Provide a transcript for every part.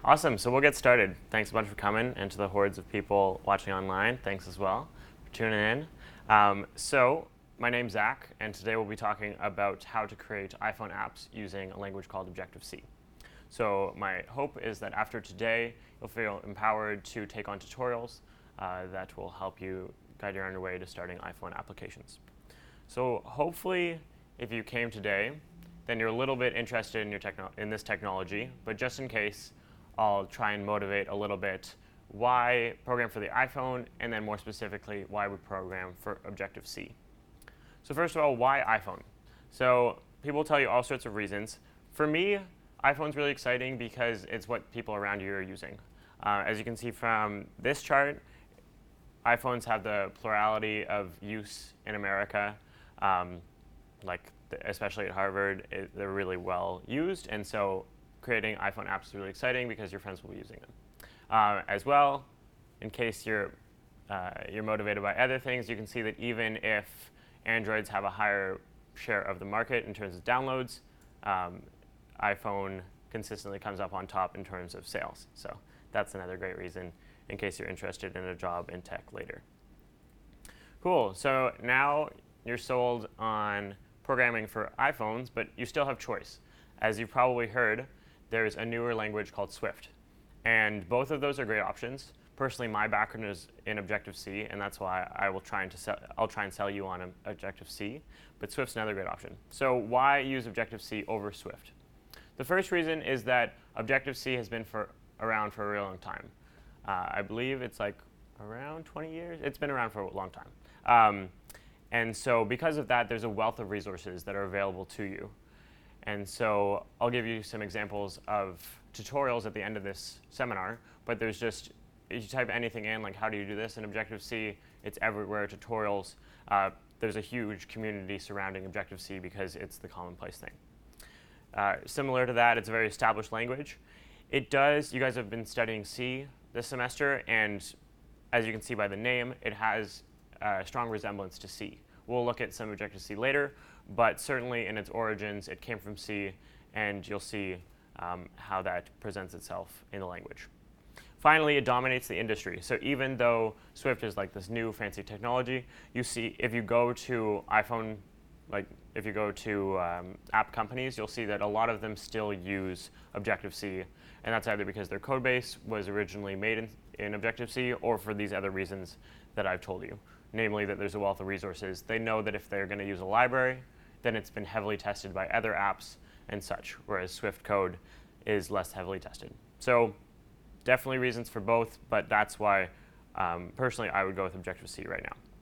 Awesome. So we'll get started. Thanks a bunch for coming, and to the hordes of people watching online, thanks as well for tuning in. My name's Zach, and today we'll be talking about how to create iPhone apps using a language called Objective-C. So my hope is that after today, you'll feel empowered to take on tutorials that will help you guide you on your way to starting iPhone applications. So hopefully, if you came today, then you're a little bit interested in this technology, but just in case, I'll try and motivate a little bit why program for the iPhone, and then more specifically, why we program for Objective-C. So first of all, why iPhone? So people will tell you all sorts of reasons. For me, iPhone's really exciting because it's what people around you are using. As you can see from this chart, iPhones have the plurality of use in America. Especially at Harvard, they're really well used, and so creating iPhone apps is really exciting because your friends will be using them. As well, in case you're motivated by other things, you can see that even if Androids have a higher share of the market in terms of downloads, iPhone consistently comes up on top in terms of sales. So that's another great reason in case you're interested in a job in tech later. Cool. So now you're sold on programming for iPhones, but you still have choice. As you've probably heard, there's a newer language called Swift. And both of those are great options. Personally, my background is in Objective-C, and that's why I'll try and sell you on Objective-C. But Swift's another great option. So why use Objective-C over Swift? The first reason is that Objective-C has been around for a really long time. I believe it's like around 20 years. It's been around for a long time. And so because of that, there's a wealth of resources that are available to you. And so I'll give you some examples of tutorials at the end of this seminar, but there's just, if you type anything in, like how do you do this in Objective-C, it's everywhere, tutorials. There's a huge community surrounding Objective-C because it's the commonplace thing. Similar to that, it's a very established language. You guys have been studying C this semester, and as you can see by the name, it has a strong resemblance to C. We'll look at some Objective-C later, but certainly in its origins, it came from C, and you'll see how that presents itself in the language. Finally, it dominates the industry. So even though Swift is like this new fancy technology, you see if you go to iPhone, if you go to app companies, you'll see that a lot of them still use Objective-C, and that's either because their code base was originally made in Objective-C or for these other reasons that I've told you. Namely that there's a wealth of resources. They know that if they're going to use a library, then it's been heavily tested by other apps and such, whereas Swift code is less heavily tested. So definitely reasons for both, but that's why personally I would go with Objective-C right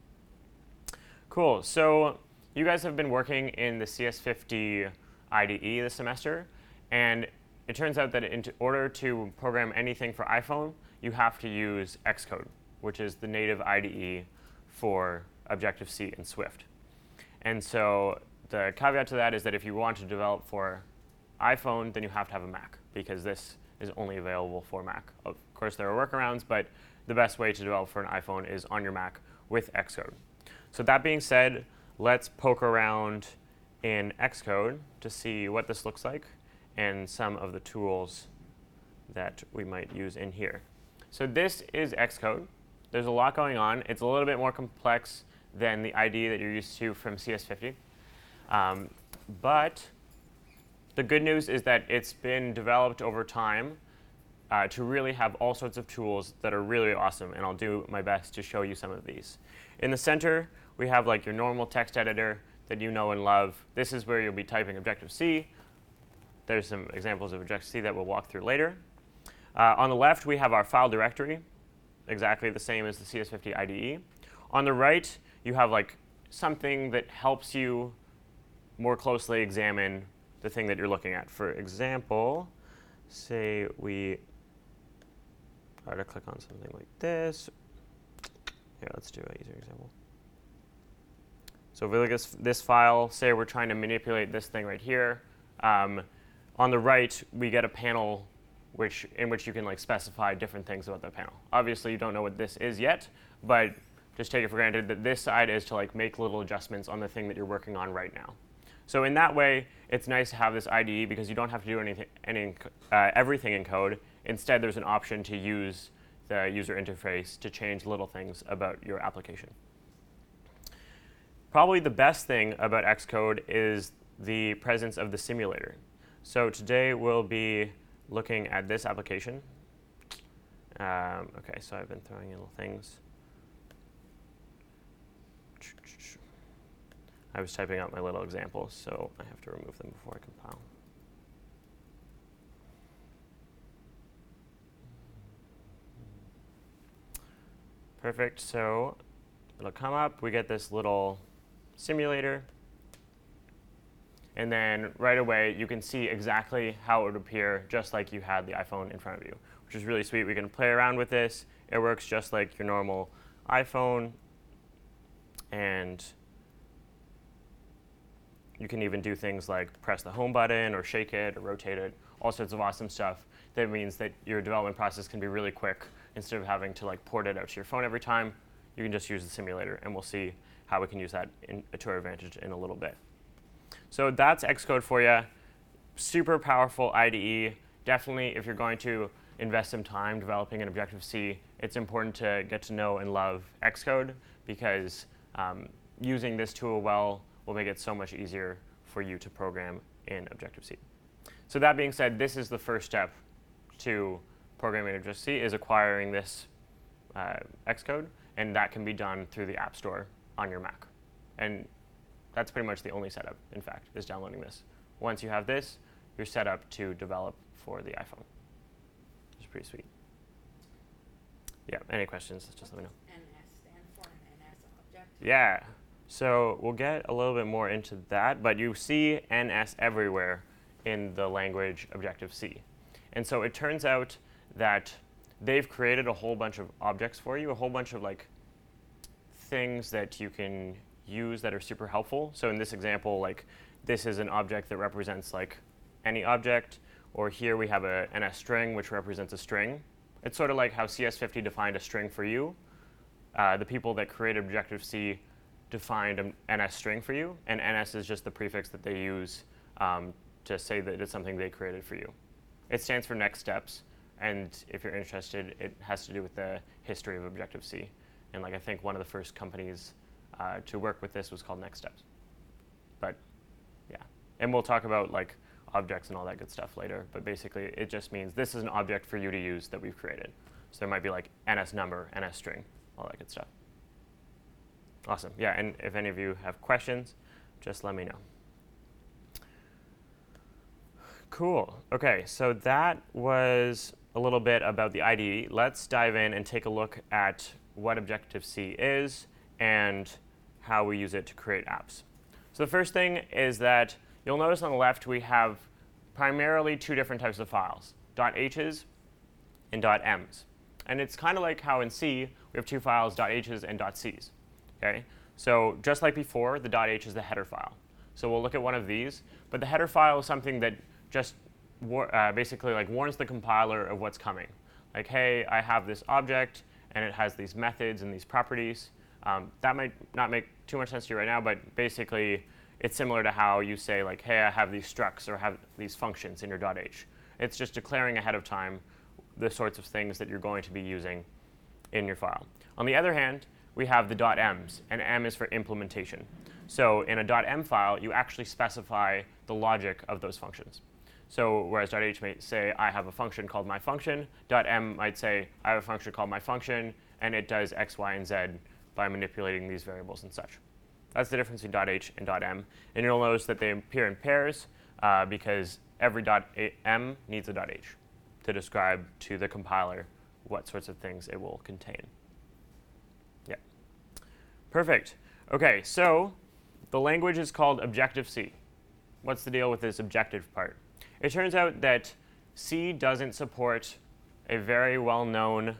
now. Cool. So you guys have been working in the CS50 IDE this semester, and it turns out that in order to program anything for iPhone, you have to use Xcode, which is the native IDE for Objective-C and Swift. And so the caveat to that is that if you want to develop for iPhone, then you have to have a Mac, because this is only available for Mac. Of course, there are workarounds, but the best way to develop for an iPhone is on your Mac with Xcode. So that being said, let's poke around in Xcode to see what this looks like and some of the tools that we might use in here. So this is Xcode. There's a lot going on. It's a little bit more complex than the IDE that you're used to from CS50. But the good news is that it's been developed over time to really have all sorts of tools that are really awesome, and I'll do my best to show you some of these. In the center, we have like your normal text editor that you know and love. This is where you'll be typing Objective-C. There's some examples of Objective-C that we'll walk through later. On the left, we have our file directory, exactly the same as the CS50 IDE. On the right, you have like something that helps you more closely examine the thing that you're looking at. For example, say we try to click on something like this. Here, let's do an easier example. So if we look at this file, say we're trying to manipulate this thing right here. On the right, we get a panel in which you can like specify different things about that panel. Obviously, you don't know what this is yet, but just take it for granted that this side is to like make little adjustments on the thing that you're working on right now. So in that way, it's nice to have this IDE because you don't have to do everything in code. Instead, there's an option to use the user interface to change little things about your application. Probably the best thing about Xcode is the presence of the simulator. So today we'll be looking at this application. OK, so I've been throwing in little things. I was typing out my little examples, so I have to remove them before I compile. Perfect. So it'll come up. We get this little simulator. And then right away, you can see exactly how it would appear just like you had the iPhone in front of you, which is really sweet. We can play around with this. It works just like your normal iPhone. And you can even do things like press the home button or shake it or rotate it, all sorts of awesome stuff. That means that your development process can be really quick. Instead of having to port it out to your phone every time, you can just use the simulator. And we'll see how we can use that to our advantage in a little bit. So that's Xcode for you. Super powerful IDE. Definitely, if you're going to invest some time developing in Objective-C, it's important to get to know and love Xcode because using this tool well will make it so much easier for you to program in Objective-C. So that being said, this is the first step to programming in Objective-C is acquiring this Xcode, and that can be done through the App Store on your Mac. And that's pretty much the only setup, in fact, is downloading this. Once you have this, you're set up to develop for the iPhone. It's pretty sweet. Yeah, any questions, just let me know. NS stand for NS object. Yeah, so we'll get a little bit more into that, but you see NS everywhere in the language Objective-C. And so it turns out that they've created a whole bunch of objects for you, a whole bunch of things that you can use that are super helpful. So in this example, this is an object that represents any object, or here we have a NS string which represents a string. It's sort of like how CS50 defined a string for you. The people that created Objective-C defined an NS string for you, and NS is just the prefix that they use to say that it's something they created for you. It stands for next steps, and if you're interested, it has to do with the history of Objective-C. And I think one of the first companies to work with this was called Next Steps. But yeah, and we'll talk about objects and all that good stuff later. But basically, it just means this is an object for you to use that we've created. So there might be NS number, NS string, all that good stuff. Awesome. Yeah, and if any of you have questions, just let me know. Cool. OK, so that was a little bit about the IDE. Let's dive in and take a look at what Objective-C is and how we use it to create apps. So the first thing is that you'll notice on the left we have primarily two different types of files, .h's and .m's. And it's kind of like how in C we have two files, .h's and .c's. Okay? So just like before, the .h is the header file. So we'll look at one of these. But the header file is something that just basically warns the compiler of what's coming. Hey, I have this object, and it has these methods and these properties. That might not make too much sense to you right now, but basically, it's similar to how you say, hey, I have these structs or have these functions in your .h. It's just declaring ahead of time the sorts of things that you're going to be using in your file. On the other hand, we have the .m's, and M is for implementation. So in a .m file, you actually specify the logic of those functions. So whereas .h might say, I have a function called my function, .m might say, I have a function called my function, and it does x, y, and z by manipulating these variables and such. That's the difference between .h and .m. And you'll notice that they appear in pairs because every .m needs a .h to describe to the compiler what sorts of things it will contain. Yeah. Perfect. OK, so the language is called Objective-C. What's the deal with this objective part? It turns out that C doesn't support a very well-known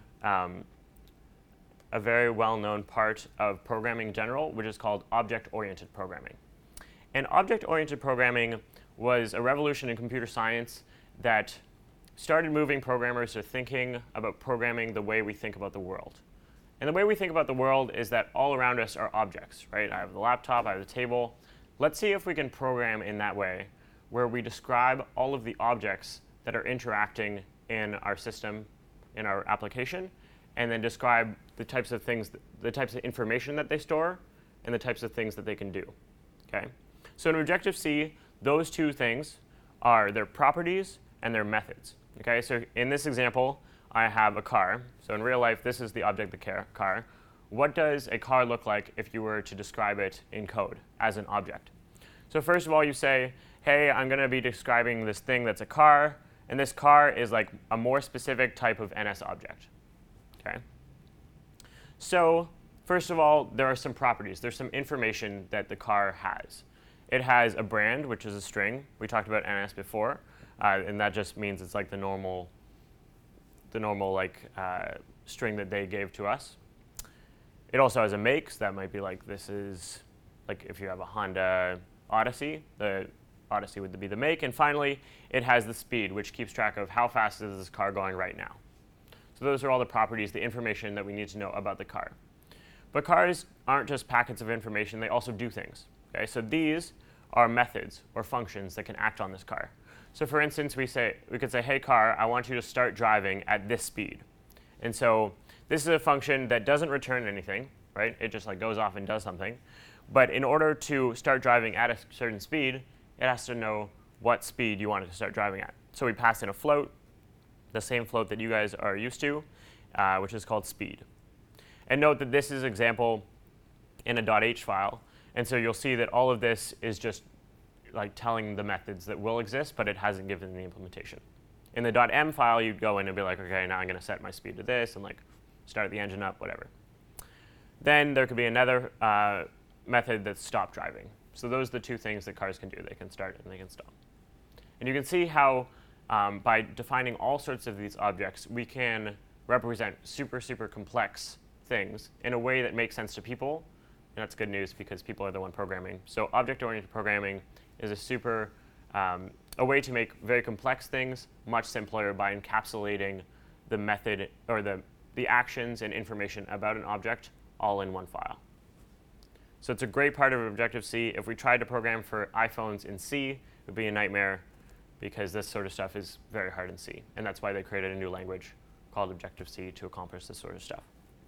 part of programming in general, which is called object-oriented programming. And object-oriented programming was a revolution in computer science that started moving programmers to thinking about programming the way we think about the world. And the way we think about the world is that all around us are objects, right? I have the laptop, I have the table. Let's see if we can program in that way, where we describe all of the objects that are interacting in our system, in our application, and then describe the types of things, the types of information that they store, and the types of things that they can do. Okay? So in Objective-C, those two things are their properties and their methods. Okay? So in this example, I have a car. So in real life, this is the object, the car. What does a car look like if you were to describe it in code as an object? So first of all, you say, hey, I'm going to be describing this thing that's a car, and this car is like a more specific type of NS object. Okay? So first of all, there are some properties. There's some information that the car has. It has a brand, which is a string. We talked about NS before, and that just means it's like the normal string that they gave to us. It also has a make, so that might be like this is like if you have a Honda Odyssey, the Odyssey would be the make. And finally, it has the speed, which keeps track of how fast is this car going right now. So those are all the properties, the information that we need to know about the car. But cars aren't just packets of information, they also do things. Okay? So these are methods or functions that can act on this car. So for instance, we could say, hey car, I want you to start driving at this speed. And so this is a function that doesn't return anything, right? It just like goes off and does something. But in order to start driving at a certain speed, it has to know what speed you want it to start driving at. So we pass in a float, the same float that you guys are used to, which is called speed. And note that this is an example in a .h file. And so you'll see that all of this is just like telling the methods that will exist, but it hasn't given the implementation. In the .m file, you'd go in and be like, OK, now I'm going to set my speed to this and like start the engine up, whatever. Then there could be another method that's stop driving. So those are the two things that cars can do. They can start and they can stop. And you can see how by defining all sorts of these objects, we can represent super, super complex things in a way that makes sense to people. And that's good news because people are the one programming. So object-oriented programming is a way to make very complex things much simpler by encapsulating the method or the actions and information about an object all in one file. So it's a great part of Objective-C. If we tried to program for iPhones in C, it would be a nightmare because this sort of stuff is very hard in C. And that's why they created a new language called Objective-C to accomplish this sort of stuff.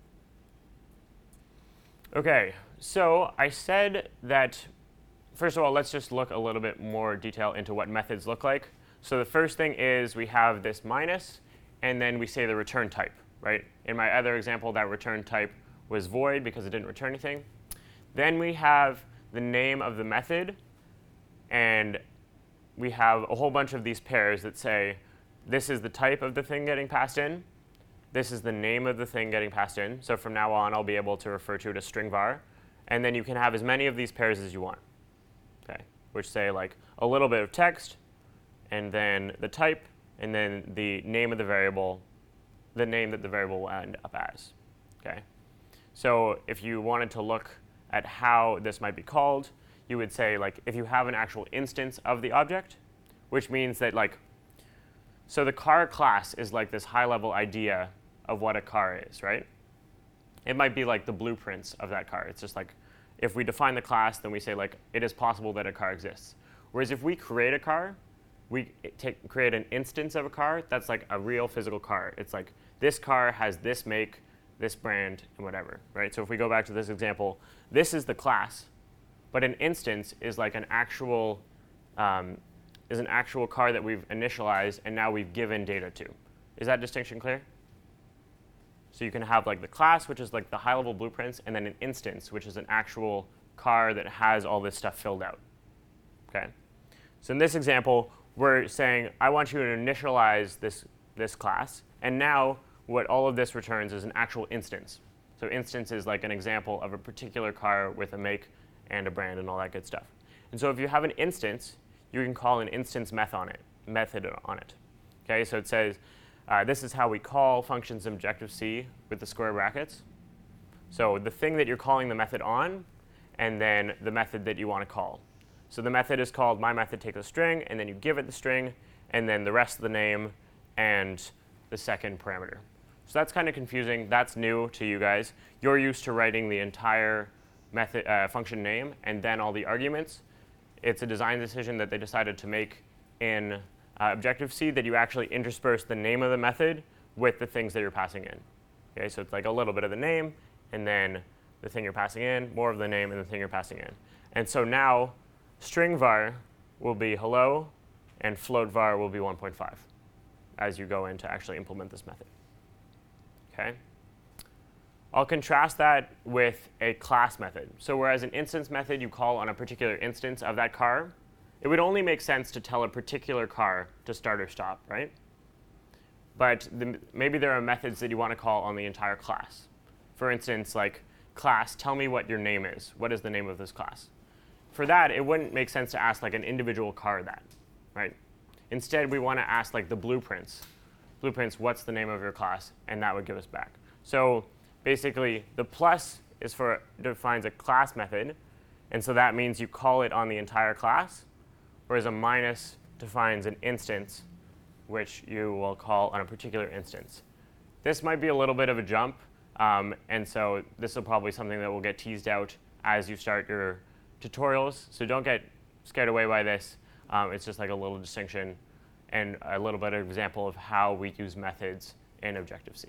OK, so I said that, first of all, let's just look a little bit more detail into what methods look like. So the first thing is we have this minus, and then we say the return type, right? In my other example, that return type was void because it didn't return anything. Then we have the name of the method, and we have a whole bunch of these pairs that say, this is the type of the thing getting passed in. This is the name of the thing getting passed in. So from now on, I'll be able to refer to it as string var. And then you can have as many of these pairs as you want, okay? Which say like a little bit of text, and then the type, and then the name of the variable, the name that the variable will end up as, okay? So if you wanted to look at how this might be called, you would say like if you have an actual instance of the object, which means that like, so the car class is like this high-level idea of what a car is, right? It might be like the blueprints of that car. It's just like if we define the class, then we say like it is possible that a car exists. Whereas if we create a car, we create an instance of a car that's like a real physical car. It's like this car has this make, this brand, and whatever, right? So if we go back to this example, this is the class, but an instance is like an actual car that we've initialized and now we've given data to. Is that distinction clear? So you can have like the class, which is like the high-level blueprints, and then an instance, which is an actual car that has all this stuff filled out. Okay. So in this example, we're saying, I want you to initialize this class, and now what all of this returns is an actual instance. So instance is like an example of a particular car with a make and a brand and all that good stuff. And so if you have an instance, you can call an instance method on it. Okay, so it says, this is how we call functions in Objective-C with the square brackets. So the thing that you're calling the method on, and then the method that you want to call. So the method is called my method takes a string, and then you give it the string, and then the rest of the name and the second parameter. So that's kind of confusing. That's new to you guys. You're used to writing the entire method function name and then all the arguments. It's a design decision that they decided to make in Objective-C that you actually intersperse the name of the method with the things that you're passing in. Okay, so it's like a little bit of the name, and then the thing you're passing in, more of the name, and the thing you're passing in. And so now string var will be hello, and float var will be 1.5 as you go in to actually implement this method. Okay? I'll contrast that with a class method. So whereas an instance method you call on a particular instance of that car, it would only make sense to tell a particular car to start or stop, right? But maybe there are methods that you want to call on the entire class. For instance, like class, tell me what your name is. What is the name of this class? For that, it wouldn't make sense to ask like an individual car that, right? Instead, we want to ask like the blueprints. Blueprints, what's the name of your class? And that would give us back. So basically, the plus is defines a class method. And so that means you call it on the entire class, whereas a minus defines an instance, which you will call on a particular instance. This might be a little bit of a jump, and so this will probably something that will get teased out as you start your tutorials. So don't get scared away by this. It's just like a little distinction and a little bit of example of how we use methods in Objective-C.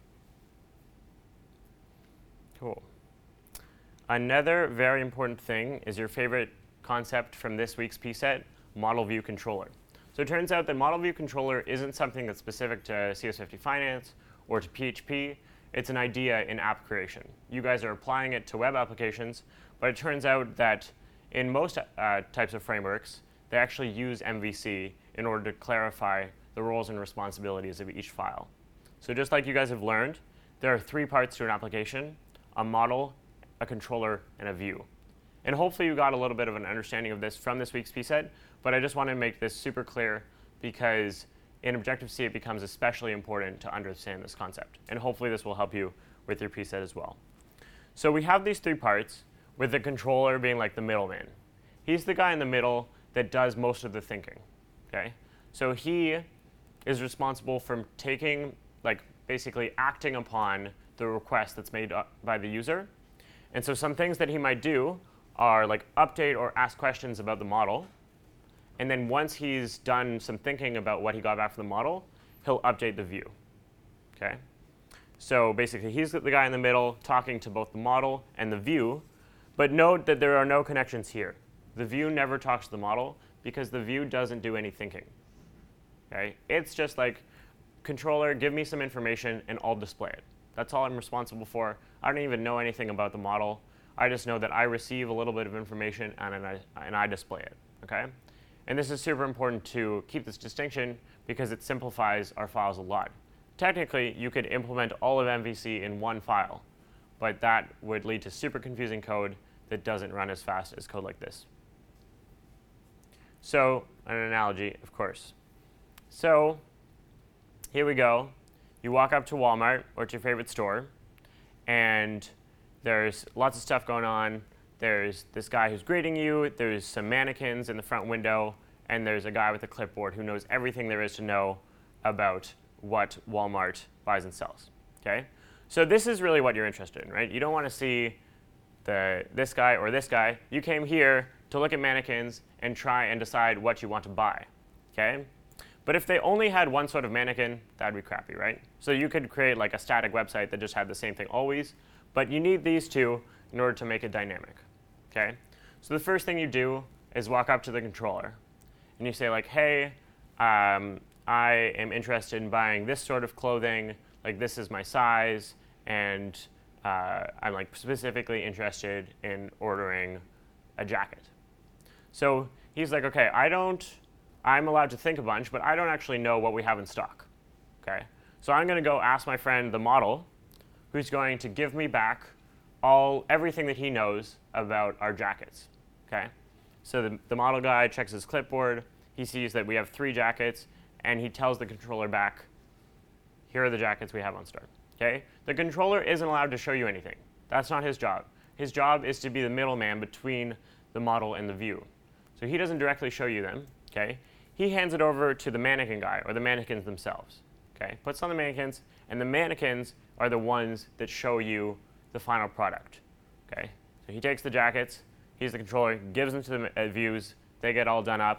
Cool. Another very important thing is your favorite concept from this week's PSET, Model View Controller. So it turns out that Model View Controller isn't something that's specific to CS50 Finance or to PHP. It's an idea in app creation. You guys are applying it to web applications, but it turns out that in most types of frameworks, they actually use MVC in order to clarify the roles and responsibilities of each file. So just like you guys have learned, there are 3 parts to an application: a model, a controller, and a view. And hopefully you got a little bit of an understanding of this from this week's PSET, but I just want to make this super clear because in Objective-C it becomes especially important to understand this concept. And hopefully this will help you with your PSET as well. So we have these 3 parts, with the controller being like the middleman. He's the guy in the middle that does most of the thinking. Okay? So he is responsible for taking, like basically acting upon the request that's made by the user. And so some things that he might do are like update or ask questions about the model. And then once he's done some thinking about what he got back from the model, he'll update the view. Okay? So basically, he's the guy in the middle talking to both the model and the view. But note that there are no connections here. The view never talks to the model because the view doesn't do any thinking. Okay? It's just like, controller, give me some information, and I'll display it. That's all I'm responsible for. I don't even know anything about the model. I just know that I receive a little bit of information and I display it. Okay? And this is super important to keep this distinction because it simplifies our files a lot. Technically, you could implement all of MVC in one file, but that would lead to super confusing code that doesn't run as fast as code like this. So, an analogy, of course. So, here we go. You walk up to Walmart or to your favorite store, and there's lots of stuff going on. There's this guy who's greeting you. There's some mannequins in the front window, and there's a guy with a clipboard who knows everything there is to know about what Walmart buys and sells. Okay? So this is really what you're interested in, right? You don't want to see this guy or this guy. You came here to look at mannequins and try and decide what you want to buy. Okay? But if they only had one sort of mannequin, that'd be crappy, right? So you could create like a static website that just had the same thing always, but you need these two in order to make it dynamic. Okay? So the first thing you do is walk up to the controller, and you say like, hey, I am interested in buying this sort of clothing, like this is my size, and I'm like specifically interested in ordering a jacket. So he's like, okay, I'm allowed to think a bunch, but I don't actually know what we have in stock. Okay? So I'm going to go ask my friend, the model, who's going to give me back everything that he knows about our jackets. Okay? So the model guy checks his clipboard. He sees that we have 3 jackets, and he tells the controller back, here are the jackets we have on stock. Okay? The controller isn't allowed to show you anything. That's not his job. His job is to be the middleman between the model and the view. So he doesn't directly show you them. Okay? He hands it over to the mannequin guy, or the mannequins themselves. Okay? Puts on the mannequins, and the mannequins are the ones that show you the final product. Okay? So he takes the jackets, he's the controller, gives them to the views, they get all done up,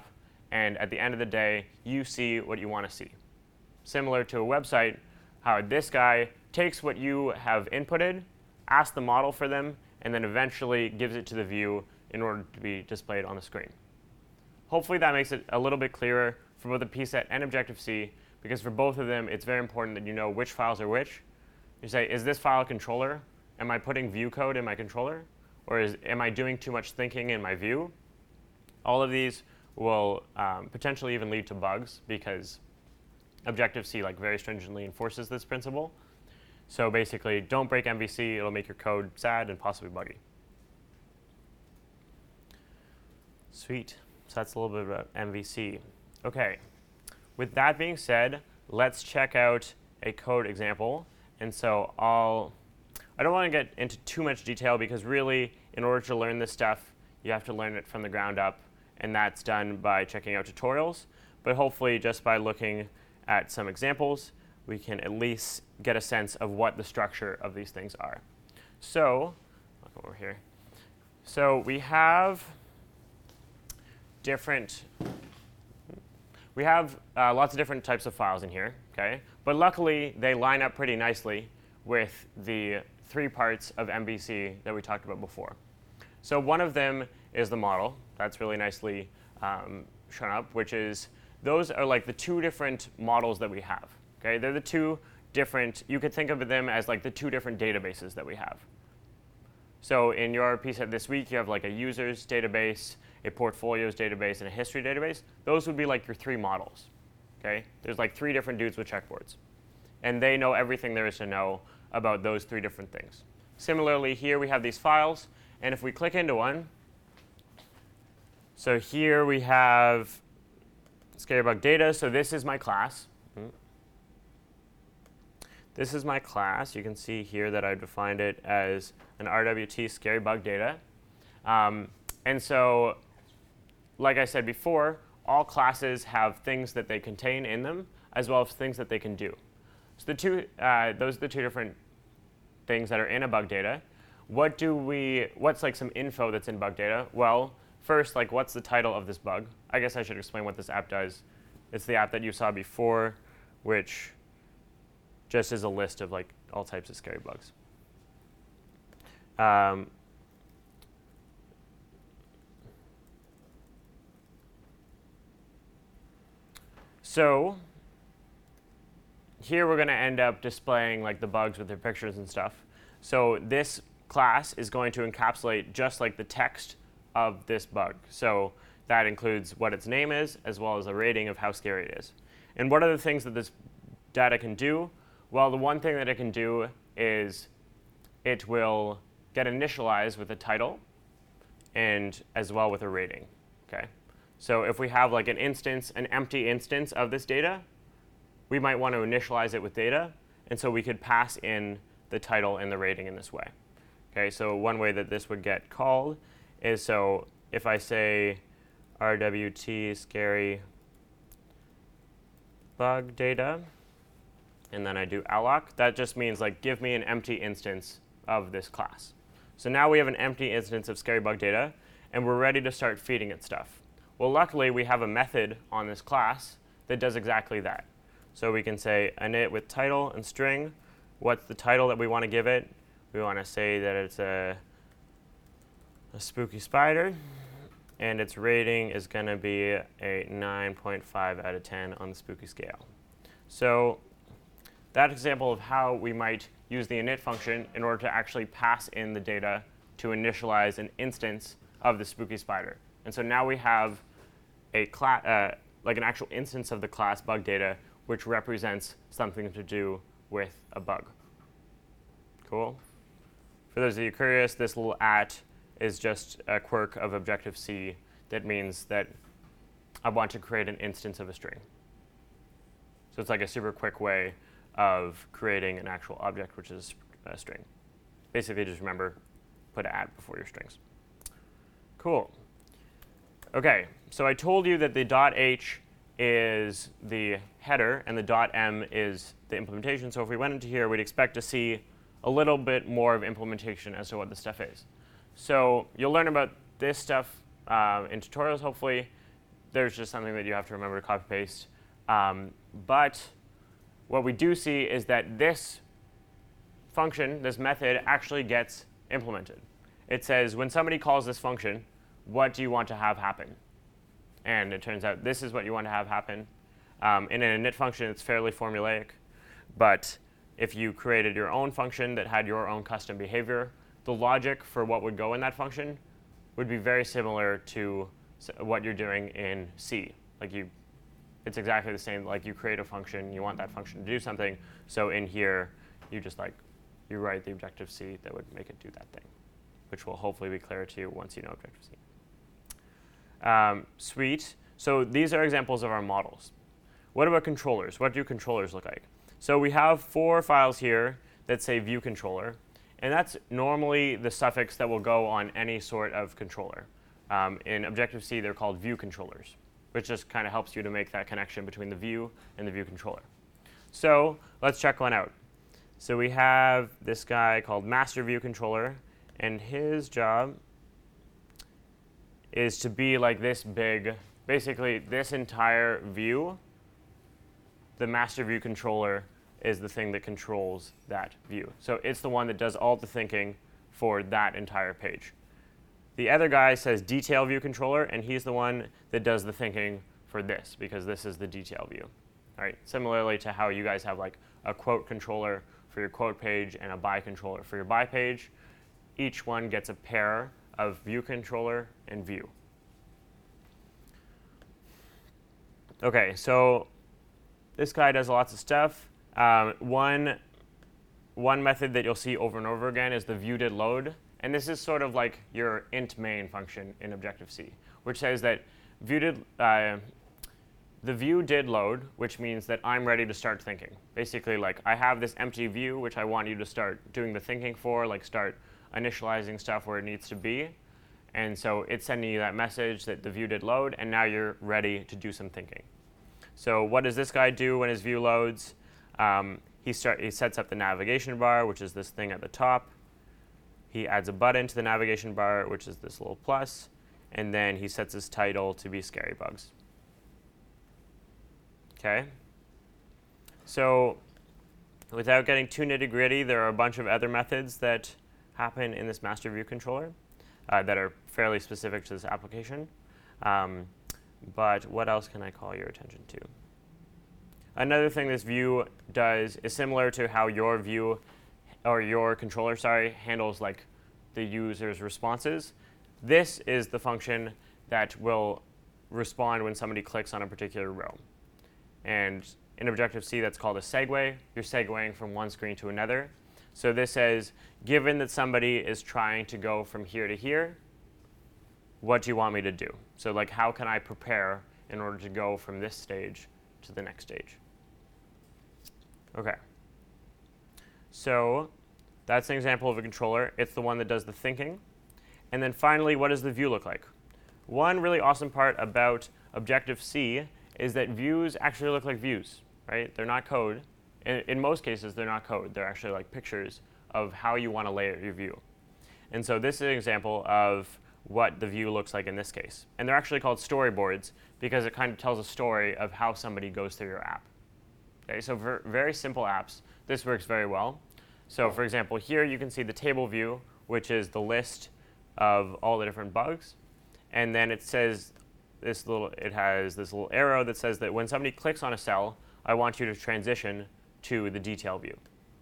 and at the end of the day, you see what you want to see. Similar to a website, how this guy takes what you have inputted, asks the model for them, and then eventually gives it to the view in order to be displayed on the screen. Hopefully that makes it a little bit clearer for both the PSET and Objective-C, because for both of them, it's very important that you know which files are which. You say, is this file a controller? Am I putting view code in my controller? Or am I doing too much thinking in my view? All of these will potentially even lead to bugs, because Objective-C very stringently enforces this principle. So basically, don't break MVC. It'll make your code sad and possibly buggy. Sweet. So that's a little bit about MVC. OK. With that being said, let's check out a code example. And so I don't want to get into too much detail, because really, in order to learn this stuff, you have to learn it from the ground up. And that's done by checking out tutorials. But hopefully, just by looking at some examples, we can at least get a sense of what the structure of these things are. So, I'll go over here. So we have lots of different types of files in here, okay? But luckily, they line up pretty nicely with the 3 parts of MVC that we talked about before. So one of them is the model. That's really nicely shown up, which is those are the 2 different models that we have. Okay, they're the 2 different. You could think of them as the 2 different databases that we have. So in your PSET this week, you have a users database, a portfolios database, and a history database. Those would be your 3 models. Okay, there's 3 different dudes with checkboards, and they know everything there is to know about those 3 different things. Similarly, here we have these files, and if we click into one, so here we have Scarybug data. So this is my class. This is my class. You can see here that I've defined it as an RWT Scarybug data. And so, like I said before, all classes have things that they contain in them, as well as things that they can do. So those are the 2 different things that are in a bug data. What's some info that's in bug data? Well, first, what's the title of this bug? I guess I should explain what this app does. It's the app that you saw before, which just is a list of all types of scary bugs. So here we're going to end up displaying the bugs with their pictures and stuff. So this class is going to encapsulate just the text of this bug. So that includes what its name is, as well as a rating of how scary it is. And what are the things that this data can do? Well, the one thing that it can do is it will get initialized with a title and as well with a rating. Okay. So if we have an empty instance of this data, we might want to initialize it with data. And so we could pass in the title and the rating in this way. Okay, so one way that this would get called is, so if I say RWT scary bug data, and then I do alloc, that just means give me an empty instance of this class. So now we have an empty instance of scary bug data, and we're ready to start feeding it stuff. Well, luckily, we have a method on this class that does exactly that. So we can say init with title and string. What's the title that we want to give it? We want to say that it's a spooky spider, and its rating is going to be a 9.5 out of 10 on the spooky scale. So that's an example of how we might use the init function in order to actually pass in the data to initialize an instance of the spooky spider. And so now we have an actual instance of the class bug data, which represents something to do with a bug. Cool? For those of you curious, this little @ is just a quirk of Objective-C that means that I want to create an instance of a string. So it's a super quick way of creating an actual object, which is a string. Basically, just remember, put an @ before your strings. Cool. OK, so I told you that the .h is the header, and the .m is the implementation. So if we went into here, we'd expect to see a little bit more of implementation as to what this stuff is. So you'll learn about this stuff in tutorials, hopefully. there's just something that you have to remember to copy paste. But what we do see is that this function, this method, actually gets implemented. It says, when somebody calls this function, what do you want to have happen? And it turns out this is what you want to have happen. In an init function, it's fairly formulaic. But if you created your own function that had your own custom behavior, the logic for what would go in that function would be very similar to what you're doing in C. It's exactly the same. Like, you create a function, you want that function to do something. So in here, you write the Objective-C that would make it do that thing, which will hopefully be clear to you once you know Objective-C. Sweet. So these are examples of our models. What about controllers? What do controllers look like? So we have 4 files here that say view controller. And that's normally the suffix that will go on any sort of controller. In Objective-C, they're called view controllers, which just kind of helps you to make that connection between the view and the view controller. So let's check one out. So we have this guy called master view controller, and his job is to be like this big. Basically, this entire view, the master view controller is the thing that controls that view. So it's the one that does all the thinking for that entire page. The other guy says detail view controller, and he's the one that does the thinking for this, because this is the detail view. All right. Similarly to how you guys have like a quote controller for your quote page and a by controller for your by page, each one gets a pair of view controller and view. OK, so this guy does lots of stuff. One method that you'll see over and over again is the viewDidLoad. And this is sort of like your int main function in Objective-C, which says that the view did load, which means that I'm ready to start thinking. Basically, like, I have this empty view, which I want you to start doing the thinking for, like start initializing stuff where it needs to be. And so it's sending you that message that the view did load, and now you're ready to do some thinking. So what does this guy do when his view loads? He sets up the navigation bar, which is this thing at the top. He adds a button to the navigation bar, which is this little plus. And then he sets his title to be Scary Bugs. OK? So without getting too nitty-gritty, there are a bunch of other methods that happen in this master view controller that are fairly specific to this application. But what else can I call your attention to? Another thing this view does is similar to how your view, or your controller, handles like the user's responses. This is the function that will respond when somebody clicks on a particular row. And in Objective-C, that's called a segue. You're segueing from one screen to another. So this says, given that somebody is trying to go from here to here, what do you want me to do? So like, how can I prepare in order to go from this stage to the next stage? OK. So that's an example of a controller. It's the one that does the thinking. And then finally, what does the view look like? One really awesome part about Objective-C is that views actually look like views, right? They're not code. In most cases, they're not code. They're actually like pictures of how you want to layer your view. And so this is an example of what the view looks like in this case. And they're actually called storyboards because it kind of tells a story of how somebody goes through your app. Okay, so for very simple apps, this works very well. So for example, here you can see the table view, which is the list of all the different bugs. And then it says it has this little arrow that says that when somebody clicks on a cell, I want you to transition to the detail view.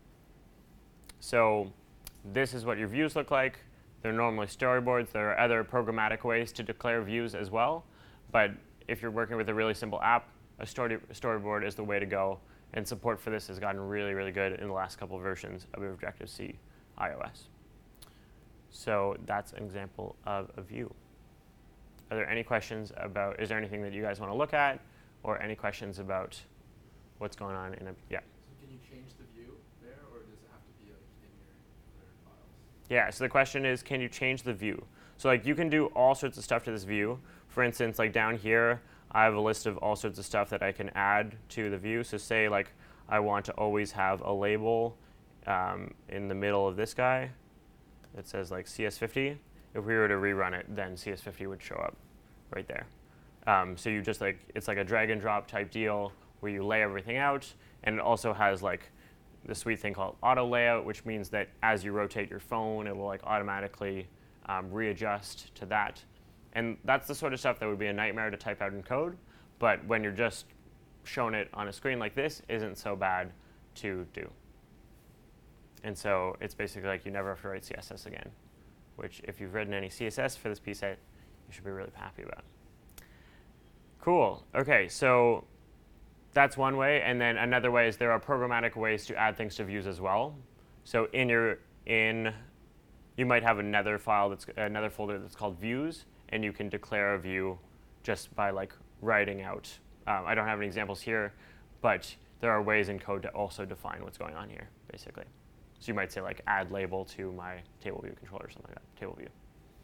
So this is what your views look like. They're normally storyboards. There are other programmatic ways to declare views as well. But if you're working with a really simple app, a storyboard is the way to go. And support for this has gotten really, really good in the last couple of versions of Objective-C iOS. So that's an example of a view. Are there any questions about, is there anything that you guys want to look at, or any questions about what's going on in a, yeah? So can you change the view there, or does it have to be like in your other files? Yeah, so the question is, can you change the view? So like, you can do all sorts of stuff to this view. For instance, like down here, I have a list of all sorts of stuff that I can add to the view. So say like, I want to always have a label in the middle of this guy that says like CS50. If we were to rerun it, then CS50 would show up right there. So you just it's like a drag and drop type deal where you lay everything out, and it also has like the sweet thing called auto layout, which means that as you rotate your phone, it will like automatically readjust to that. And that's the sort of stuff that would be a nightmare to type out in code, but when you're just shown it on a screen like this, isn't so bad to do. And so it's basically like you never have to write CSS again, which if you've written any CSS for this piece, you should be really happy about. Cool. OK, so that's one way. And then another way is there are programmatic ways to add things to views as well. So you might have another folder that's called views, and you can declare a view just by like writing out. I don't have any examples here, but there are ways in code to also define what's going on here, basically. So you might say like add label to my table view controller or something like that, table view.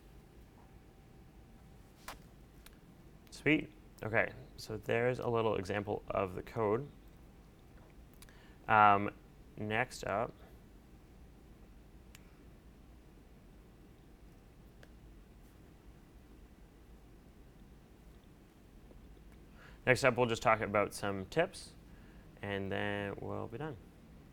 Sweet. OK, so there's a little example of the code. Next up, we'll just talk about some tips, and then we'll be done.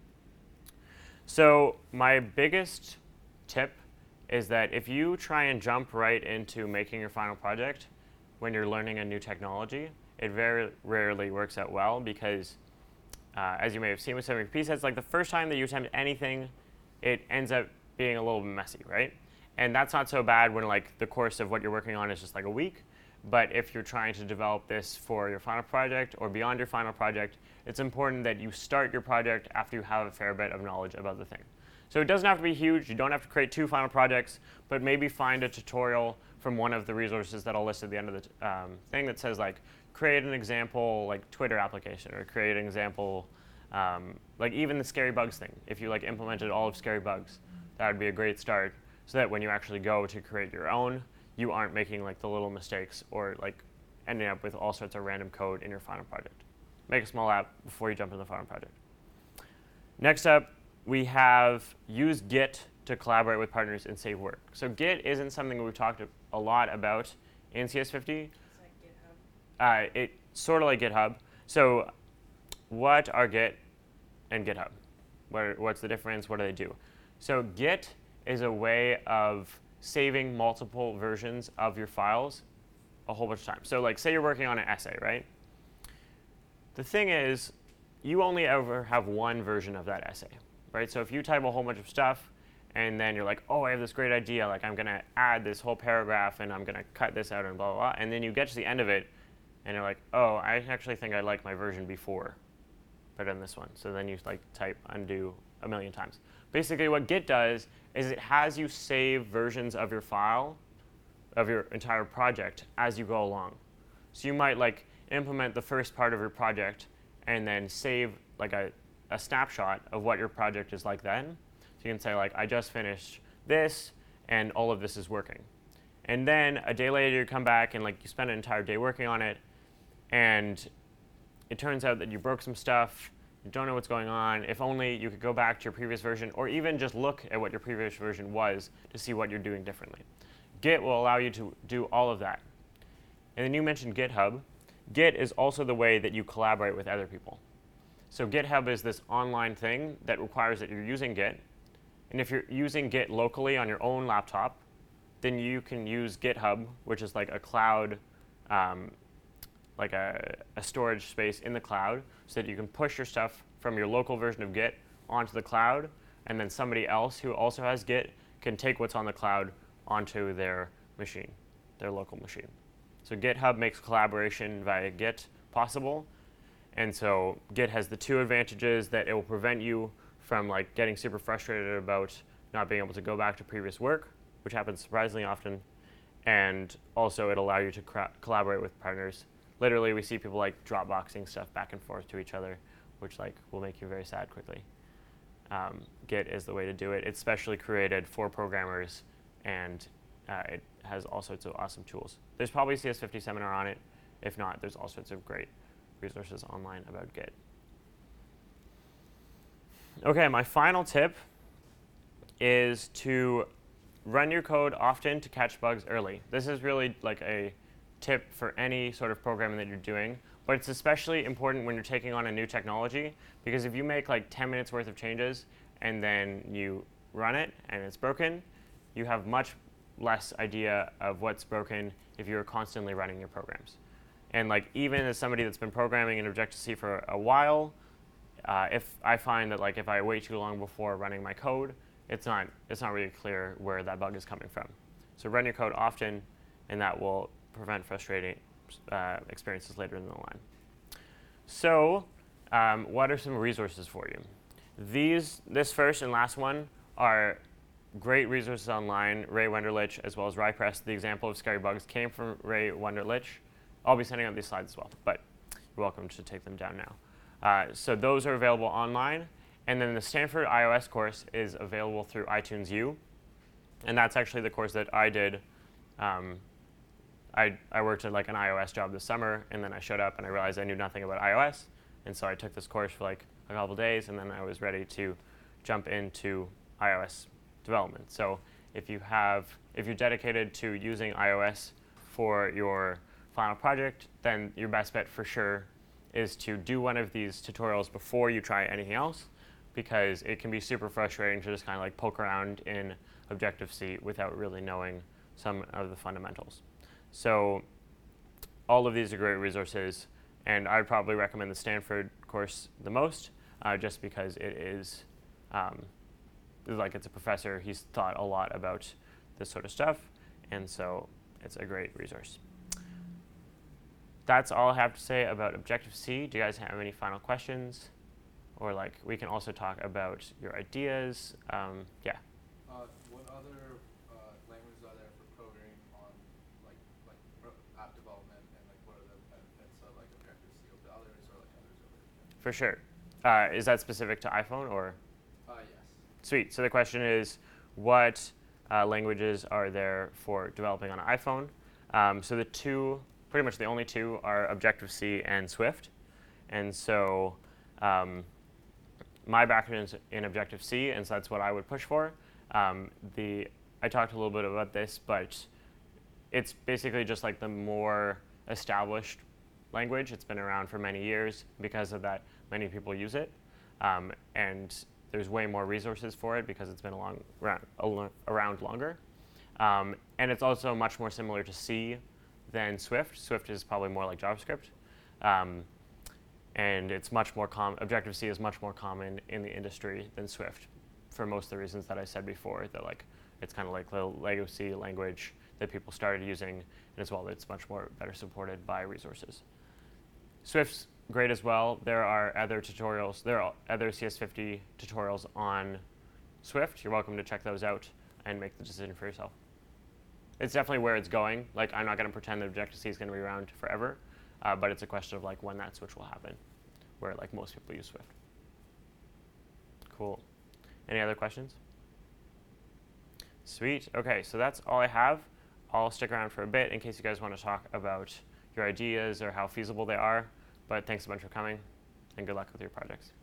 So my biggest tip is that if you try and jump right into making your final project when you're learning a new technology, it very rarely works out well because, as you may have seen with some of your presets, like the first time that you attempt anything, it ends up being a little messy, right? And that's not so bad when like the course of what you're working on is just like a week. But if you're trying to develop this for your final project or beyond your final project, it's important that you start your project after you have a fair bit of knowledge about the thing. So it doesn't have to be huge. You don't have to create 2 final projects, but maybe find a tutorial from one of the resources that I'll list at the end of the thing that says like create an example like Twitter application, or create an example like even the Scary Bugs thing. If you like implemented all of Scary Bugs, that would be a great start, so that when you actually go to create your own, you aren't making like the little mistakes or like ending up with all sorts of random code in your final project. Make a small app before you jump into the final project. Next up, we have use Git to collaborate with partners and save work. So Git isn't something we've talked a lot about in CS50. It's like GitHub. It's sort of like GitHub. So what are Git and GitHub? What's the difference? What do they do? So Git is a way of saving multiple versions of your files a whole bunch of times. So like say you're working on an essay, right? The thing is, you only ever have one version of that essay, right? So if you type a whole bunch of stuff and then you're like, oh, I have this great idea, like I'm going to add this whole paragraph and I'm going to cut this out and blah, blah, blah. And then you get to the end of it and you're like, oh, I actually think I like my version before better than this one. So then you like type undo a million times. Basically what Git does is it has you save versions of your file, of your entire project as you go along. So you might like implement the first part of your project and then save like a snapshot of what your project is like then. So you can say like, I just finished this and all of this is working. And then a day later you come back and like you spend an entire day working on it, and it turns out that you broke some stuff, you don't know what's going on. If only you could go back to your previous version, or even just look at what your previous version was to see what you're doing differently. Git will allow you to do all of that. And then you mentioned GitHub. Git is also the way that you collaborate with other people. So GitHub is this online thing that requires that you're using Git. And if you're using Git locally on your own laptop, then you can use GitHub, which is like a cloud, like a storage space in the cloud, so that you can push your stuff from your local version of Git onto the cloud, and then somebody else who also has Git can take what's on the cloud onto their machine, their local machine. So GitHub makes collaboration via Git possible. And so Git has the 2 advantages that it will prevent you from like getting super frustrated about not being able to go back to previous work, which happens surprisingly often. And also it'll allow you to collaborate with partners. Literally, we see people like Dropboxing stuff back and forth to each other, which like will make you very sad quickly. Git is the way to do it. It's specially created for programmers, and it has all sorts of awesome tools. There's probably a CS50 seminar on it. If not, there's all sorts of great resources online about Git. OK, my final tip is to run your code often to catch bugs early. This is really like a tip for any sort of programming that you're doing, but it's especially important when you're taking on a new technology, because if you make like 10 minutes worth of changes and then you run it and it's broken, you have much less idea of what's broken if you're constantly running your programs. And like even as somebody that's been programming in Objective-C for a while, if I find that like if I wait too long before running my code, it's not really clear where that bug is coming from. So run your code often, and that will prevent frustrating experiences later in the line. So what are some resources for you? This first and last one are great resources online. Ray Wenderlich as well as Ryepress. The example of scary bugs came from Ray Wenderlich. I'll be sending out these slides as well, but you're welcome to take them down now. So those are available online. And then the Stanford iOS course is available through iTunes U. And that's actually the course that I did. I worked at like an iOS job this summer, and then I showed up and I realized I knew nothing about iOS. And so I took this course for like a couple days, and then I was ready to jump into iOS development. So if you're dedicated to using iOS for your final project, then your best bet for sure is to do one of these tutorials before you try anything else, because it can be super frustrating to just kind of like poke around in Objective-C without really knowing some of the fundamentals. So all of these are great resources, and I'd probably recommend the Stanford course the most, just because it is like it's a professor. He's thought a lot about this sort of stuff, and so it's a great resource. That's all I have to say about Objective-C. Do you guys have any final questions? Or like we can also talk about your ideas. Yeah. What other languages are there for programming on like app development, and like what are the benefits of like Objective-C over the others, or like others over it? For sure. Is that specific to iPhone or? Yes. Sweet. So the question is, what languages are there for developing on an iPhone? So pretty much the only two are Objective-C and Swift. And so my background is in Objective-C, and so that's what I would push for. I talked a little bit about this, but it's basically just like the more established language. It's been around for many years. Because of that, many people use it. And there's way more resources for it because it's been around longer. And it's also much more similar to C than Swift. Swift is probably more like JavaScript. And it's much more Objective-C is much more common in the industry than Swift, for most of the reasons that I said before, that like it's kind of like the legacy language that people started using, and as well it's much more better supported by resources. Swift's great as well. There are other tutorials, there are other CS50 tutorials on Swift. You're welcome to check those out and make the decision for yourself. It's definitely where it's going. Like I'm not going to pretend that Objective-C is going to be around forever. But it's a question of like when that switch will happen, where like most people use Swift. Cool. Any other questions? Sweet. Okay, so that's all I have. I'll stick around for a bit in case you guys want to talk about your ideas or how feasible they are. But thanks a bunch for coming, and good luck with your projects.